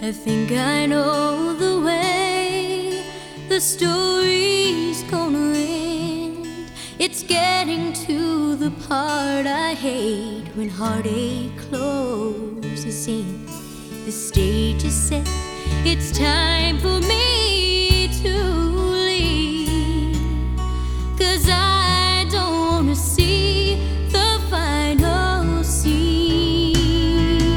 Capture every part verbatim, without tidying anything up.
I think I know the way the story's gonna end. It's getting to the part I hate, when heartache closes in. The stage is set, it's time for me to leave, 'cause I don't wanna see the final scene.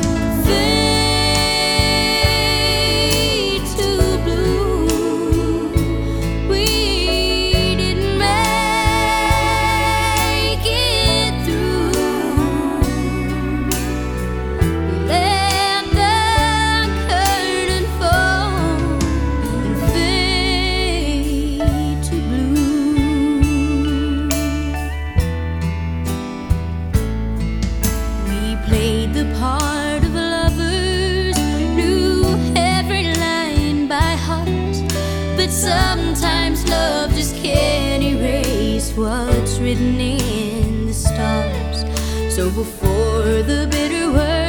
Fade to blue, we didn't make it through. Let the curtain fall and fade to blue. We played the part of lovers, knew every line by heart, but sometimes love just can't erase what's written in the stars. So before the bitter word